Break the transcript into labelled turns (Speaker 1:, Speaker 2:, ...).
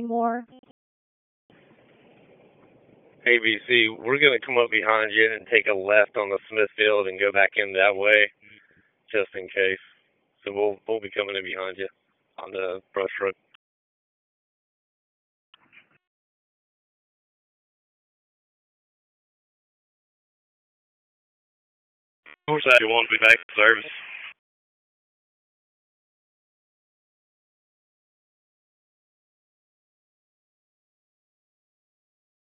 Speaker 1: more.
Speaker 2: ABC, we're going to come up behind you and take a left on the Smithfield and go back in that way, just in case. So we'll be coming in behind you on the brush road. Who's that? You want to be back in service?